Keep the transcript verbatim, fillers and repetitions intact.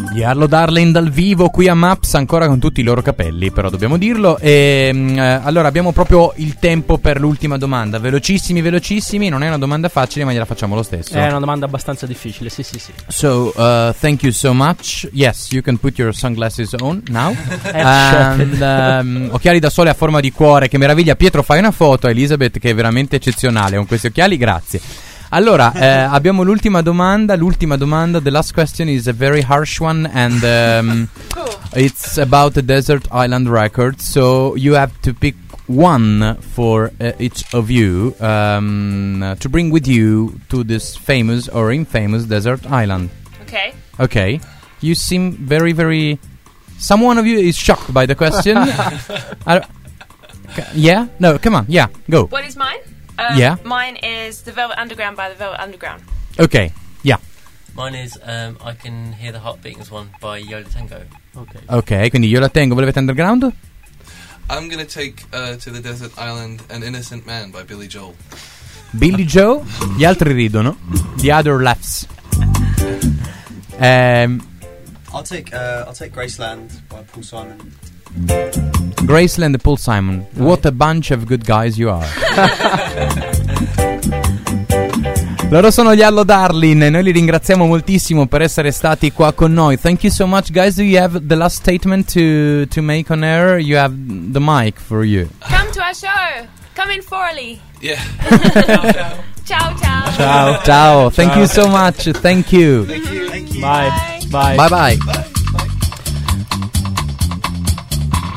Gli Arlo Darling dal vivo qui a Maps, ancora con tutti i loro capelli, però dobbiamo dirlo. E eh, allora abbiamo proprio il tempo per l'ultima domanda. Velocissimi, velocissimi. Non è una domanda facile, ma gliela facciamo lo stesso. È una domanda abbastanza difficile, sì, sì, sì. So, uh, thank you so much. Yes, you can put your sunglasses on now. And, um, occhiali da sole a forma di cuore, che meraviglia. Pietro, fai una foto a Elizabeth che è veramente eccezionale con questi occhiali, grazie. Allora, eh, abbiamo l'ultima domanda. L'ultima domanda, the last question is a very harsh one, and um, it's about the Desert Island Records. So you have to pick one for uh, each of you um, to bring with you to this famous or infamous desert island. Okay. Okay. You seem very, very... Some one of you is shocked by the question. uh, yeah? No, come on. Yeah, go. What is mine? Um, yeah. Mine is The Velvet Underground by The Velvet Underground. Okay, yeah. Mine is um, I Can Hear the Heart Beating One by Yo La Tengo. Ok. Ok, quindi Yo La Tengo, Velvet Underground? I'm gonna take uh, to the desert island An Innocent Man by Billy Joel. Billy Joe? Gli altri ridono. The other laughs. um, I'll take uh, I'll take Graceland by Paul Simon. Graceland e Paul Simon. What a bunch of good guys you are. Loro sono gli Arlo Darling e noi li ringraziamo moltissimo per essere stati qua con noi. Thank you so much, guys. Do you have the last statement to to make on air? You have the mic for you. Come to our show. Come in Forley. Yeah. Ciao, ciao. Ciao. Ciao. Thank you so much. Thank you. Thank you. Thank you. Bye. Bye. Bye bye.